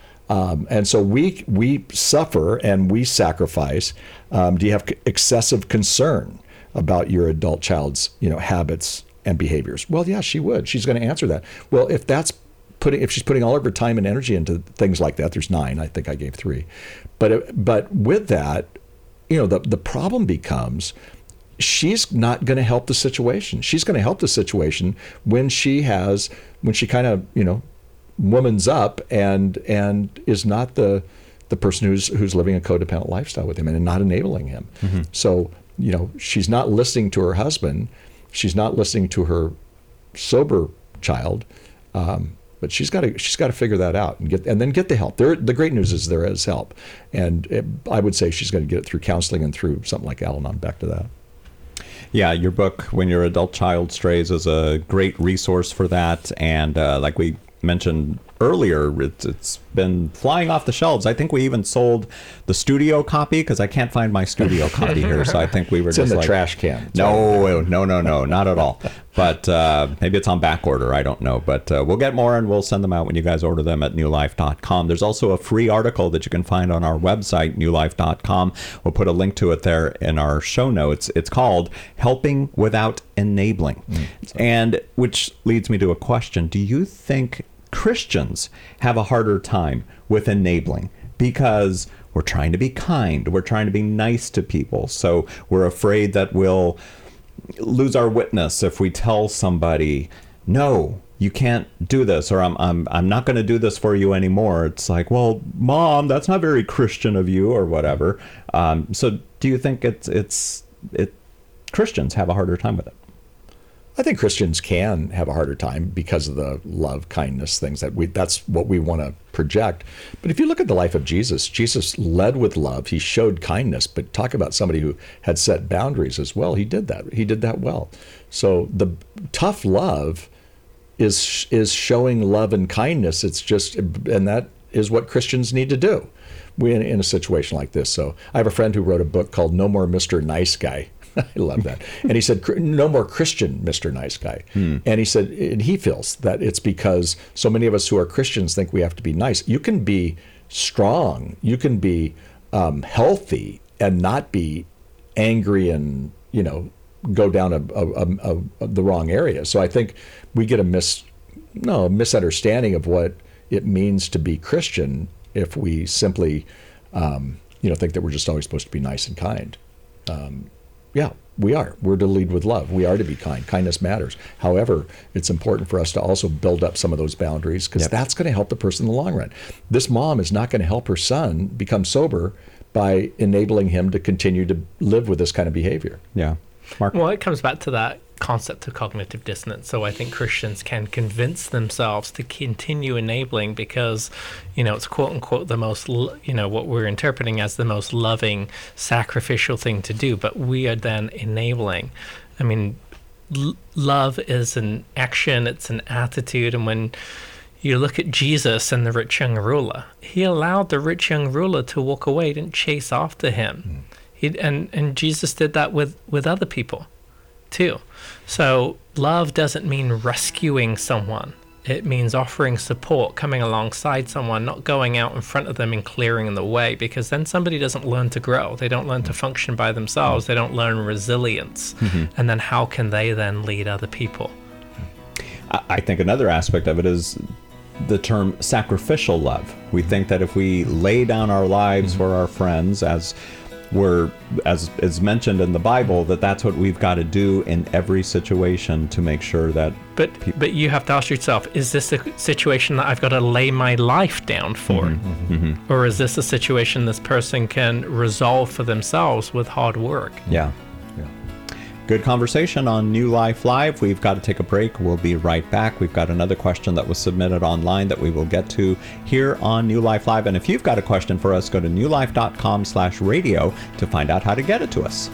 And so we suffer and we sacrifice. Do you have excessive concern about your adult child's, habits and behaviors? Well, yeah, she would. She's going to answer that. Well, if she's putting all of her time and energy into things like that, there's 9. I think I gave 3. But with that, the problem becomes she's not going to help the situation. She's going to help the situation when she kind of, womans up and is not the person who's living a codependent lifestyle with him and not enabling him. Mm-hmm. So, she's not listening to her husband. She's not listening to her sober child. But she's got to figure that out and then get the help. The great news is there is help, and I would say she's going to get it through counseling and through something like Al-Anon. Back to that. Yeah, your book, When Your Adult Child Strays, is a great resource for that. And like we mentioned earlier, it's been flying off the shelves. I think we even sold the studio copy because I can't find my studio copy here. So I think we were it's just in the like, trash can. No, not at all. But maybe it's on back order. I don't know. But we'll get more and we'll send them out when you guys order them at newlife.com. There's also a free article that you can find on our website, newlife.com. We'll put a link to it there in our show notes. It's called Helping Without Enabling. And which leads me to a question. Do you think Christians have a harder time with enabling? Because we're trying to be kind. We're trying to be nice to people. So we're afraid that we'll lose our witness if we tell somebody, no, you can't do this, or I'm not going to do this for you anymore. It's like, well, Mom, that's not very Christian of you, or whatever. So do you think Christians have a harder time with it? I think Christians can have a harder time because of the love, kindness things that's what we want to project. But if you look at the life of Jesus, Jesus led with love. He showed kindness, but talk about somebody who had set boundaries as well. He did that. He did that well. So the tough love is showing love and kindness. It's just, and that is what Christians need to do in a situation like this. So I have a friend who wrote a book called No More Mr. Nice Guy. I love that. And he said, no more Christian Mr. Nice Guy. And he said, and he feels that it's because so many of us who are Christians think we have to be nice. You can be strong. You can be healthy and not be angry and, go down the wrong area. So I think we get a misunderstanding of what it means to be Christian if we simply, think that we're just always supposed to be nice and kind. Yeah, we are. We're to lead with love. We are to be kind. Kindness matters. However, it's important for us to also build up some of those boundaries because that's going to help the person in the long run. This mom is not going to help her son become sober by enabling him to continue to live with this kind of behavior. Yeah. Mark? Well, it comes back to that concept of cognitive dissonance. So I think Christians can convince themselves to continue enabling because, it's quote unquote the most, what we're interpreting as the most loving, sacrificial thing to do. But we are then enabling. I mean, love is an action, it's an attitude. And when you look at Jesus and the rich young ruler, he allowed the rich young ruler to walk away, didn't chase after him. And Jesus did that with other people too. So love doesn't mean rescuing someone. It means offering support, coming alongside someone, not going out in front of them and clearing the way, because then somebody doesn't learn to grow. They don't learn to function by themselves. They don't learn resilience. And then how can they then lead other people? I think another aspect of it is the term sacrificial love. We think that if we lay down our lives for our friends, as is mentioned in the Bible, that's what we've got to do in every situation to make sure that. But you have to ask yourself: is this a situation that I've got to lay my life down for, or is this a situation this person can resolve for themselves with hard work? Yeah. Good conversation on New Life Live. We've got to take a break. We'll be right back. We've got another question that was submitted online that we will get to here on New Life Live. And if you've got a question for us, go to newlife.com/radio to find out how to get it to us.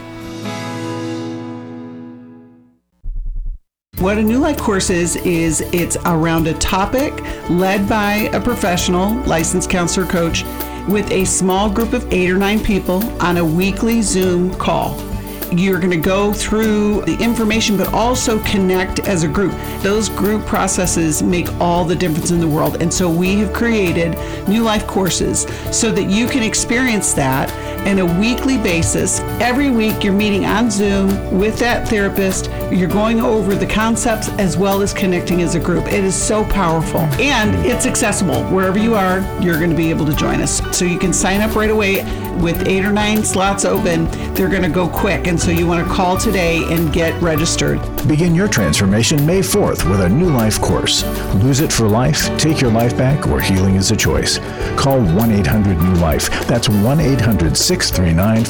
What a New Life course is it's around a topic led by a professional licensed counselor coach with a small group of 8 or 9 people on a weekly Zoom call. You're going to go through the information, but also connect as a group. Those group processes make all the difference in the world. And so we have created New Life courses so that you can experience that on a weekly basis. Every week you're meeting on Zoom with that therapist. You're going over the concepts as well as connecting as a group. It is so powerful. And it's accessible. Wherever you are, you're going to be able to join us. So you can sign up right away with 8 or 9 slots open. They're going to go quick. And so you want to call today and get registered. Begin your transformation May 4th with a New Life course. Lose it for life, take your life back, or healing is a choice. Call 1-800-NEW-LIFE. That's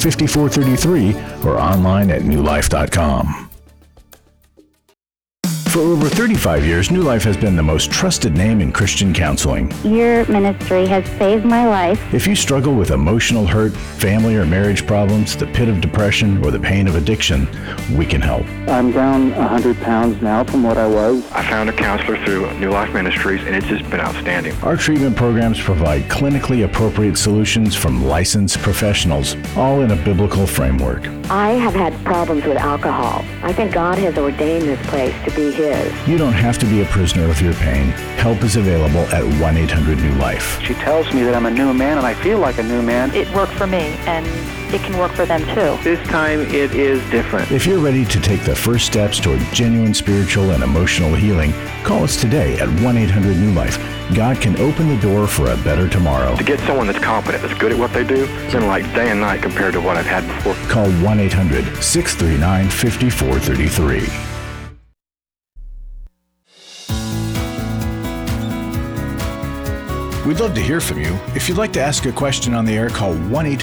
1-800-639-5433 or online at newlife.com. For over 35 years, New Life has been the most trusted name in Christian counseling. Your ministry has saved my life. If you struggle with emotional hurt, family or marriage problems, the pit of depression, or the pain of addiction, we can help. I'm down 100 pounds now from what I was. I found a counselor through New Life Ministries, and it's just been outstanding. Our treatment programs provide clinically appropriate solutions from licensed professionals, all in a biblical framework. I have had problems with alcohol. I think God has ordained this place to be His. You don't have to be a prisoner of your pain. Help is available at 1-800-NEW-LIFE. She tells me that I'm a new man, and I feel like a new man. It worked for me, and it can work for them too. This time it is different. If you're ready to take the first steps toward genuine spiritual and emotional healing, call us today at 1-800-NEW-LIFE. God can open the door for a better tomorrow. To get someone that's competent, that's good at what they do, it's been like day and night compared to what I've had before. Call 1-800-639-5433. We'd love to hear from you. If you'd like to ask a question on the air, call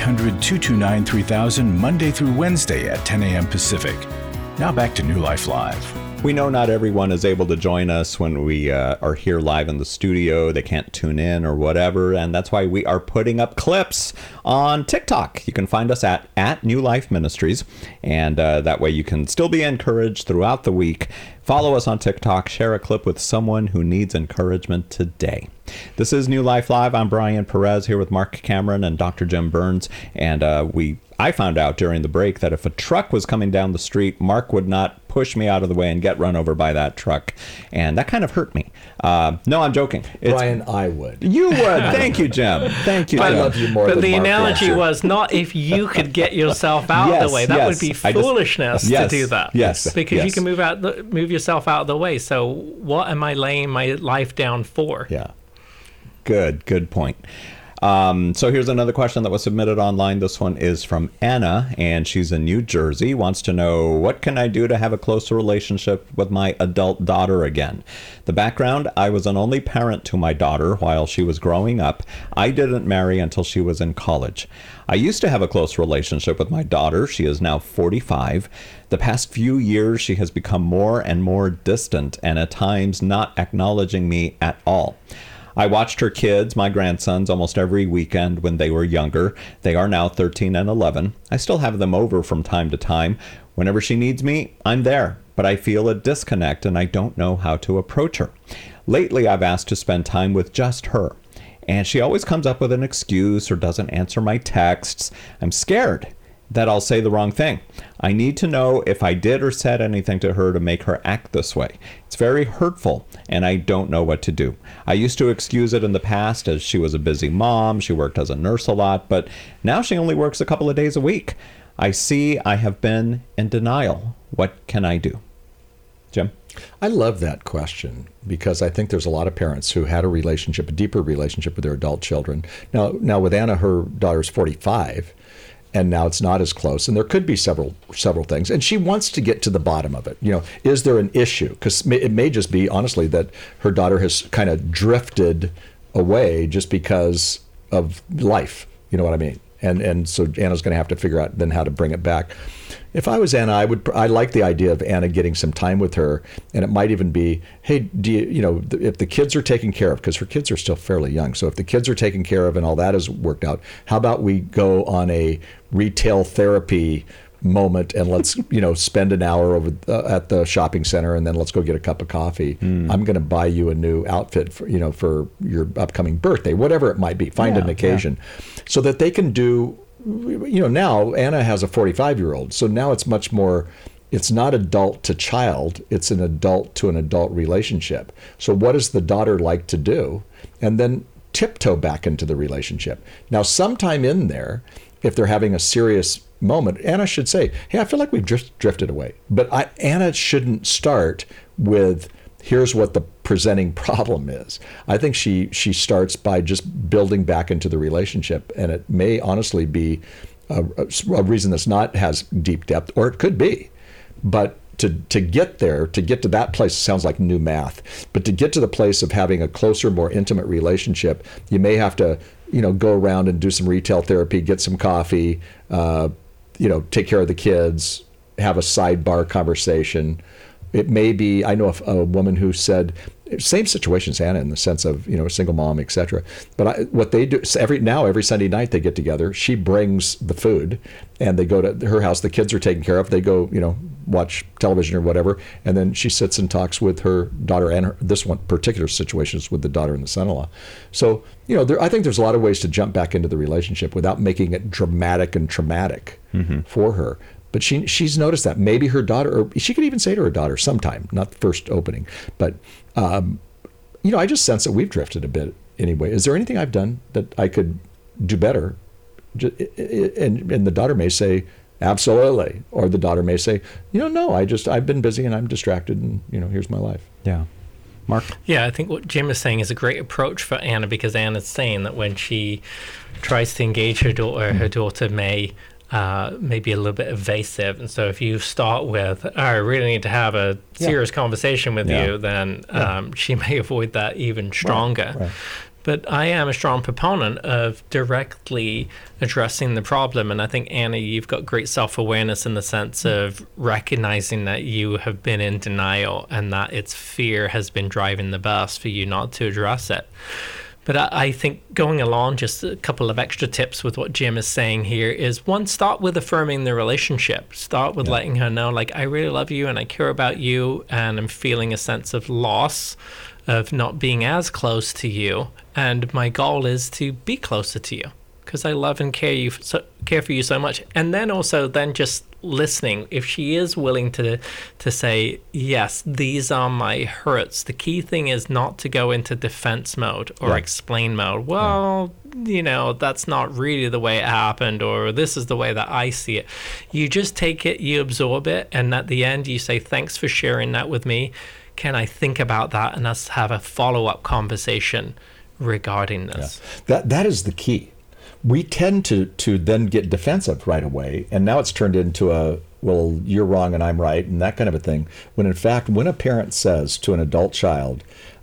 1-800-229-3000 Monday through Wednesday at 10 a.m. Pacific. Now back to New Life Live. We know not everyone is able to join us when we are here live in the studio. They can't tune in or whatever, and that's why we are putting up clips on TikTok. You can find us at New Life Ministries, and that way you can still be encouraged throughout the week. Follow us on TikTok. Share a clip with someone who needs encouragement today. This is New Life Live. I'm Brian Perez here with Mark Cameron and Dr. Jim Burns, and I found out during the break that if a truck was coming down the street, Mark would not push me out of the way and get run over by that truck. And that kind of hurt me. No, I'm joking. Brian, I would. You would. Thank you, Jim. Thank you, Jim. I love you more than But the Mark analogy was not if you could get yourself out of the way. That would be foolishness to do that. Yes. Because you can move yourself out of the way. So what am I laying my life down for? Yeah. Good point. So here's another question that was submitted online. This one is from Anna, and she's in New Jersey. Wants to know, what can I do to have a closer relationship with my adult daughter again? The background: I was an only parent to my daughter while she was growing up. I didn't marry until she was in college. I used to have a close relationship with my daughter. She is now 45. The past few years, she has become more and more distant, and at times not acknowledging me at all. I watched her kids, my grandsons, almost every weekend when they were younger. They are now 13 and 11. I still have them over from time to time. Whenever she needs me, I'm there, but I feel a disconnect and I don't know how to approach her. Lately, I've asked to spend time with just her, and she always comes up with an excuse or doesn't answer my texts. I'm scared that I'll say the wrong thing. I need to know if I did or said anything to her to make her act this way. It's very hurtful, and I don't know what to do. I used to excuse it in the past as she was a busy mom. She worked as a nurse a lot, but now she only works a couple of days a week. I see I have been in denial. What can I do? Jim? I love that question because I think there's a lot of parents who had a deeper relationship with their adult children. Now with Anna, her daughter's 45. And now it's not as close. And there could be several things. And she wants to get to the bottom of it. Is there an issue? Because it may just be, honestly, that her daughter has kind of drifted away just because of life. You know what I mean? And so Anna's going to have to figure out then how to bring it back. If I was Anna, I like the idea of Anna getting some time with her, and it might even be, hey, do you, if the kids are taken care of, because her kids are still fairly young, so if the kids are taken care of and all that is worked out, how about we go on a retail therapy moment and let's spend an hour over at the shopping center, and then let's go get a cup of coffee. I'm going to buy you a new outfit for your upcoming birthday, whatever it might be. Find an occasion so that they can do. Now Anna has a 45-year-old, so now it's much more, it's not adult to child, it's an adult to an adult relationship. So what does the daughter like to do? And then tiptoe back into the relationship. Now, sometime in there, if they're having a serious moment, Anna should say, hey, I feel like we've just drifted away. But Anna shouldn't start with, here's what the presenting problem is. I think she starts by just building back into the relationship, and it may honestly be a reason that's not has deep depth, or it could be. But to get there, to get to that place, sounds like new math. But to get to the place of having a closer, more intimate relationship, you may have to, go around and do some retail therapy, get some coffee, take care of the kids, have a sidebar conversation. it may be, I know a woman who said, same situation as Anna in the sense of, a single mom, etc. But what they do every Sunday night they get together. She brings the food, and they go to her house. The kids are taken care of. They go, watch television or whatever, and then she sits and talks with her daughter. And this one particular situation is with the daughter and the son-in-law. So, I think there's a lot of ways to jump back into the relationship without making it dramatic and traumatic for her. But she's noticed that maybe her daughter, or she could even say to her daughter sometime, not the first opening, but I just sense that we've drifted a bit anyway. Is there anything I've done that I could do better? And the daughter may say, absolutely. Or the daughter may say, no, I've been busy and I'm distracted and, here's my life. Yeah. Mark? Yeah, I think what Jim is saying is a great approach for Anna, because Anna's saying that when she tries to engage her daughter may maybe a little bit evasive. And so if you start with, I really need to have a serious conversation with you, then she may avoid that even stronger. Right. But I am a strong proponent of directly addressing the problem. And I think, Anna, you've got great self-awareness in the sense of recognizing that you have been in denial and that it's fear has been driving the bus for you not to address it. But I think going along, just a couple of extra tips with what Jim is saying here is, one, start with affirming the relationship. Start with letting her know, like, I really love you and I care about you, and I'm feeling a sense of loss of not being as close to you. And my goal is to be closer to you because I love and care for you so much. And then also just listening. If she is willing to say, yes, these are my hurts, the key thing is not to go into defense mode or explain mode. Well, that's not really the way it happened, or this is the way that I see it. You just take it, you absorb it, and at the end you say, thanks for sharing that with me. Can I think about that and us have a follow-up conversation regarding this? That is the key. We tend to then get defensive right away, and now it's turned into a, well, you're wrong and I'm right, and that kind of a thing. When in fact, when a parent says to an adult child,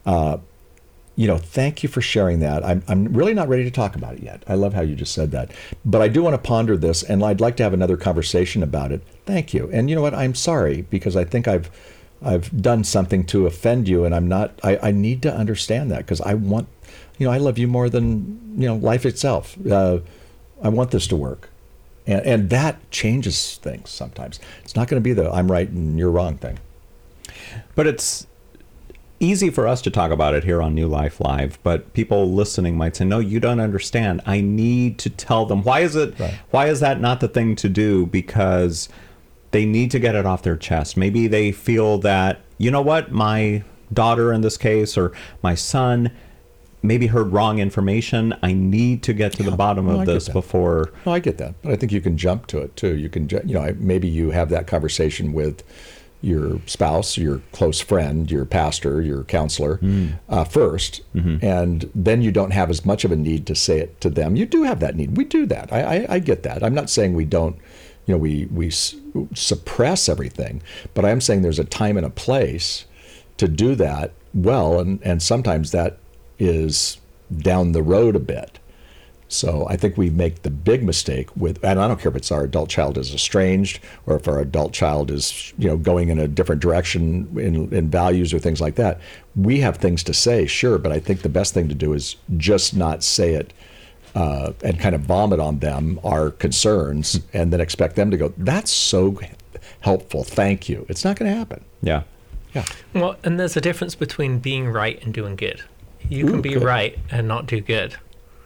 thank you for sharing that. I'm really not ready to talk about it yet. I love how you just said that. But I do want to ponder this, and I'd like to have another conversation about it. Thank you. And you know what? I'm sorry, because I think I've done something to offend you, and I'm not. I need to understand that, because I want, I love you more than, life itself. I want this to work. And that changes things sometimes. It's not going to be the I'm right and you're wrong thing. But it's easy for us to talk about it here on New Life Live, but people listening might say, no, you don't understand. I need to tell them. Why is that not the thing to do? Because they need to get it off their chest. Maybe they feel that, my daughter in this case, or my son, maybe heard wrong information. I need to get to the bottom of this before. No, I get that. But I think you can jump to it too. You can, maybe you have that conversation with your spouse, your close friend, your pastor, your counselor first, and then you don't have as much of a need to say it to them. You do have that need. We do that. I get that. I'm not saying we don't, we suppress everything, but I am saying there's a time and a place to do that well, and sometimes that is down the road a bit. So I think we make the big mistake with, and I don't care if it's our adult child is estranged or if our adult child is, going in a different direction in values or things like that. We have things to say, sure, but I think the best thing to do is just not say it and kind of vomit on them our concerns and then expect them to go, that's so helpful, thank you. It's not going to happen. Yeah. Well, and there's a difference between being right and doing good. You can be right and not do good.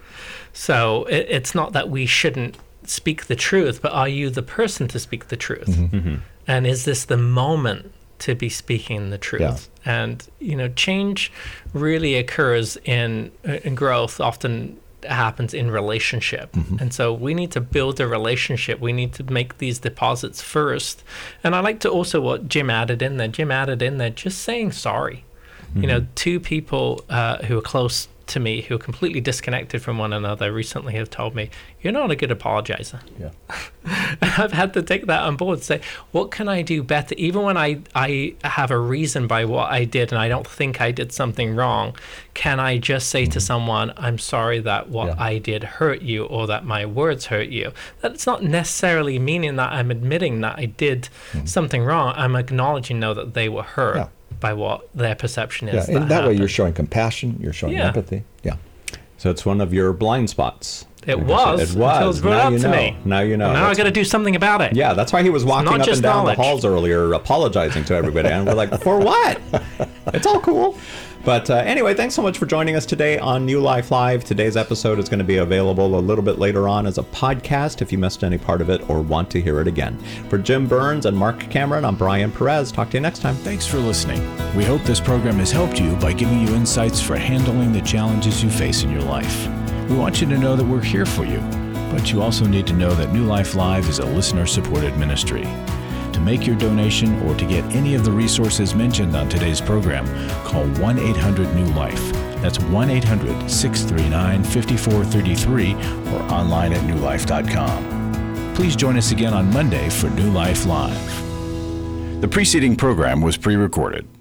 So it's not that we shouldn't speak the truth, but are you the person to speak the truth? And is this the moment to be speaking the truth? And, change really occurs in growth, often happens in relationship. And so we need to build a relationship. We need to make these deposits first. And I like to also what Jim added in there, just saying sorry. Two people who are close to me who are completely disconnected from one another recently have told me, you're not a good apologizer. Yeah. I've had to take that on board and say, what can I do better? Even when I have a reason by what I did and I don't think I did something wrong, can I just say to someone, I'm sorry that what I did hurt you or that my words hurt you? That's not necessarily meaning that I'm admitting that I did something wrong. I'm acknowledging now that they were hurt by what their perception is. Yeah, and that way you're showing compassion, you're showing empathy. Yeah. So it's one of your blind spots. It was until it was brought up to me. Now you know. And now I got to do something about it. Yeah, that's why he was walking up and down the halls earlier, apologizing to everybody, and we're like, for what? It's all cool. But anyway, thanks so much for joining us today on New Life Live. Today's episode is going to be available a little bit later on as a podcast if you missed any part of it or want to hear it again. For Jim Burns and Mark Cameron, I'm Brian Perez. Talk to you next time. Thanks for listening. We hope this program has helped you by giving you insights for handling the challenges you face in your life. We want you to know that we're here for you, but you also need to know that New Life Live is a listener-supported ministry. To make your donation or to get any of the resources mentioned on today's program, call 1-800-NEW-LIFE. That's 1-800-639-5433 or online at newlife.com. Please join us again on Monday for New Life Live. The preceding program was pre-recorded.